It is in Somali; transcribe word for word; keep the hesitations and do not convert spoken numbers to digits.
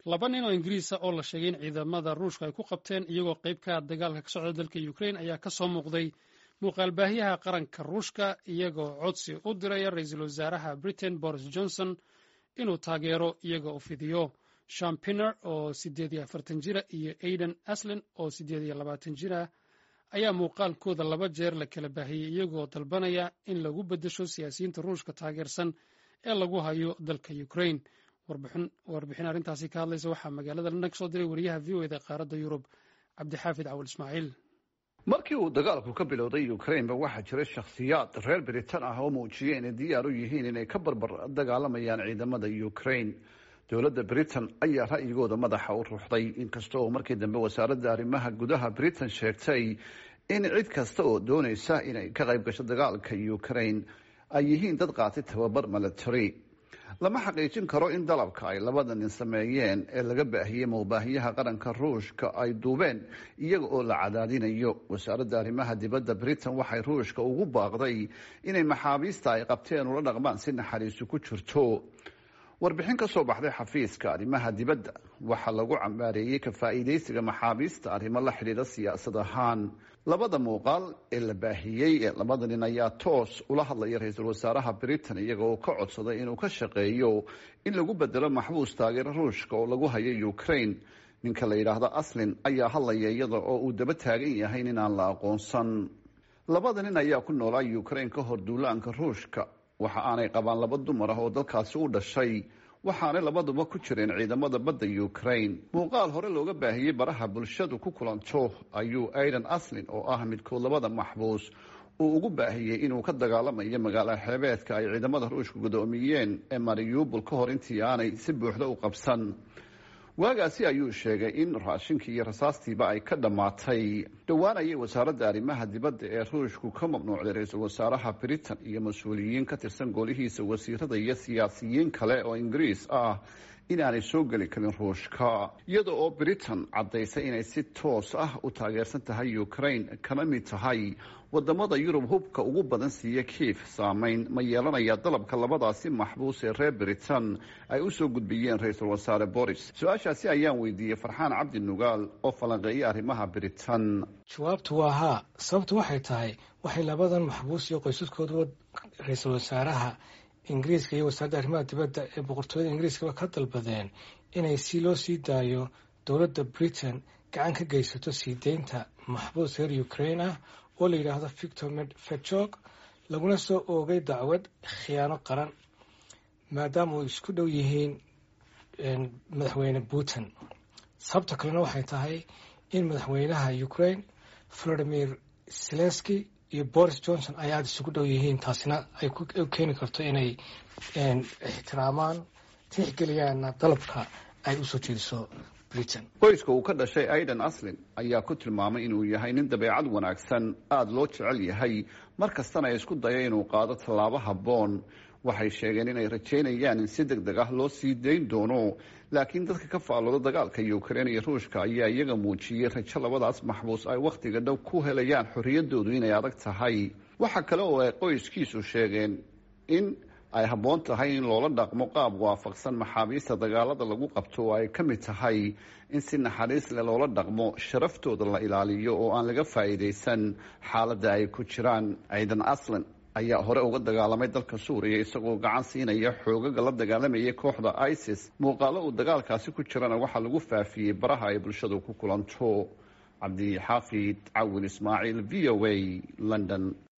laba nin oo ingiriisa oo la sheegay in ciidamada ruushka ay ku qabteen iyagoo qayb ka dagaalka ka socda dalka ukraine ayaa ka soo muuqday muuqaalbaahiyaha qaranka ruushka iyagoo codsi u diraya ra-iisul wasaaraha britain boris johnson inuu taageero iyaga u fidiyo sham pinner oo siddeed iyo afartan jira iyo aiden aslin oo siddeed iyo labaatan jira ayaa muuqaalkooda laba jeer la kala baahiyey iyagoo dalbanaya in lagu beddesho siyaasiyiinta ruushka taageersan ee lagu hayo dalka ukraine warbixin arrintaasi ka hadlaysa waxaa magaalada london ka soo diray wariyaha v o eda qaaradda yurub cabdixaafid cawal ismaaciil markii uu dagaalku ka bilowday ukraineba waxaa jiray shakhsiyaad reer britain ah oo muujiyey inay diyaar u yihiin inay ka barbar dagaalamayaan ciidamada ukraine dowladda britain ayaa ra'yigooda madaxa u ruuxday inkasta oo markii dambe wasaaradda arrimaha gudaha britain sheegtay in cid kasta oo doonaysa inay ka qayb gasho dagaalka ukraine ay yihiin dad qaatay tababar military lama xaqiijin karo in dalabka ay labada nin sameeyeen ee laga baahiyey mawbaahiyaha qaranka ruushka ay duubeen iyaga oo la cadaadinayo wasaaradda arrimaha dibadda britain waxay ruushka ugu baaqday inay maxaabiista ay qabteen ula dhaqmaan si naxariisu ku jirto warbixin ka soo baxday xafiiska arrimaha dibadda waxaa lagu cambaareeyey ka faa'iidaysiga maxaabiista arrimo la xidhiidha siyaasad ahaan labada muuqaal ee la baahiyey ee labada nin ayaa toos ula hadlaya ra-iisul wasaaraha britain iyaga oo ka codsaday inuu ka shaqeeyo in lagu bedelo maxbuus taageero ruushka oo lagu hayo ukraine ninka la yidhaahdo aslin ayaa hadlaya iyada oo uu daba taagan yahay in aan la aqoonsan labada nin ayaa ku noolaa ukraine ka hor duulaanka ruushka waxa aanay qabaan laba dumar ah oo dalkaasi u dhashay waxaanay labaduba ku jireen ciidamada badda ukraine muuqaal hore looga baahiyey baraha bulshadu ku kulanto ayuu aiden aslin oo ah midkood labada maxbuus uu ugu baahiyey inuu ka dagaalamayo magaala xeebeedka ay ciidamada ruushka gudoomiyeen ee mariupol ka hor intii aanay si buuxda u qabsan waagaasi ayuu sheegay in raashinkii iyo rasaastiiba ay ka dhammaatay dhowaan ayay wasaaradda arrimaha dibadda ee ruushku ka mamnuucday ra-iisul wasaaraha britain iyo mas-uuliyiin ka tirsan golihiisa wasiirada iyo siyaasiyiin kale oo ingiriis ah inaanay soo geli karin ruushka iyada oo britain caddaysay inay si toos ah u taageersan tahay ukraine kana mid tahay wadamada yurub hubka ugu badan siiya kiif saameyn ma yeelanaya dalabka labadaasi maxbuus ee reer britain ay usoo gudbiyeen ra-iisul wasaare boris su-aashaasi ayaan weydiiyey farxaan cabdi nugaal oo falanqeeya arrimaha britain jawaabtu waa haa sababtu waxay tahay waxay labadan maxbuus iyo qoysaskooda ra-iisul wasaaraha ingiriiska iyo wasaaradda arrimaha dibadda ee boqortooyada ingiriiskaba ka dalbadeen inay si loo sii daayo dowladda britain gacan ka geysato sii deynta maxbuus reer ukraine ah oo la yidhaahdo victor medvedchuk laguna soo oogay dacwad khiyaano qaran maadaama ay isku dhow yihiin madaxweyne putin sababta kalena waxay tahay in madaxweynaha ukraine volodimir zelensky iyo boris johnson ay aada isugu dhow yihiin taasina ay u keeni karto inay ixtiraamaan tixgeliyaana dalabka ay usoo jeediso britain qoyska uu ka dhashay aiden aslin ayaa ku tilmaamay inuu yahay nin dabeecad wanaagsan aada loo jecel yahay mar kastana ay isku daya inuu qaado tallaabo habboon waxay sheegeen inay rajeynayaan in si deg deg ah loo sii dayn doono laakiin dadka ka faallooda dagaalka ukraine iyo ruushka ayaa iyaga muujiyey rajo labadaas maxbuus ay wakhtiga dhow ku helayaan xorriyadoodu inay adag tahay waxa kale oo ay qoyskiisu sheegeen in ay habboon tahay in loola dhaqmo qaab waafaqsan maxaabiista dagaalada lagu qabto oo ay ka mid tahay in si naxariis leh loola dhaqmo sharaftooda la ilaaliyo oo aan laga faa'iidaysan xaaladda ay ku jiraan ciidan aslin ayaa hore uga dagaalamay dalka suuriya isagoo gacan siinaya xoogaga la dagaalamayay kooxda isis muuqaalo uu dagaalkaasi ku jirana waxaa lagu faafiyey baraha ay bulshadu ku kulanto cabdixaafid cawin ismaaciil v o a london